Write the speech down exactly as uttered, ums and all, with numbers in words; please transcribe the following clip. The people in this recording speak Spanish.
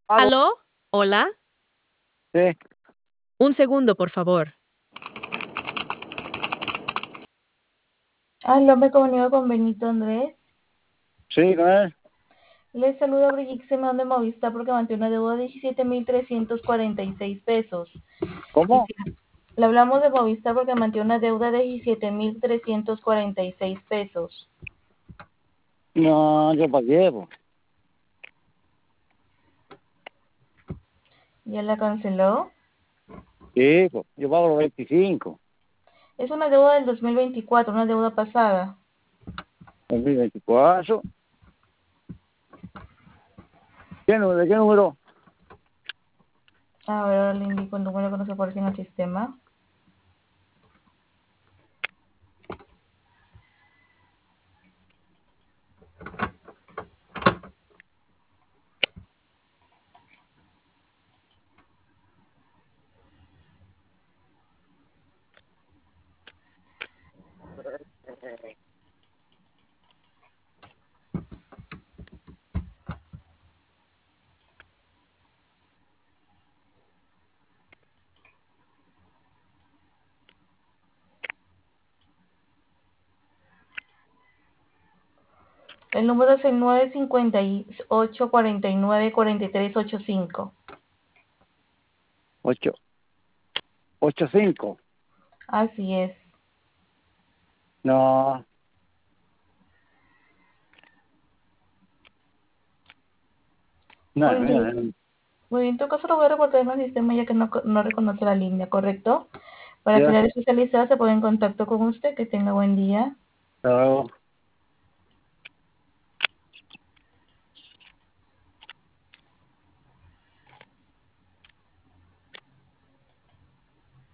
Aló. ¿Aló? ¿Hola? Sí, Un segundo, por favor. Aló, me comunico con Benito Andrés. sí, con él. Les saluda Brigitte Semán de Movistar porque mantiene una deuda de diecisiete mil trescientos cuarenta y seis pesos. ¿Cómo? Quisiera- Le hablamos de Movistar porque mantiene una deuda de diecisiete mil trescientos cuarenta y seis pesos. No, yo pagué, po. ¿Ya la canceló? Sí, po. Yo pago los veinticinco, Es una deuda del dos mil veinticuatro, una deuda pasada. dos mil veinticuatro. ¿Qué número? ¿De qué número? A ver, ahora le indico el número que nos aparece en el sistema. El número es el nueve cinco ocho cuatro nueve cuatro tres ocho cinco. Ocho. Ocho cinco. Así es. No, no, Muy bien. no, no. Muy bien, en tu caso lo voy a reportar en el sistema ya que no, no reconoce la línea, ¿correcto? Para que Ya, la área especializada se ponga en contacto con usted. Que tenga buen día. hasta luego.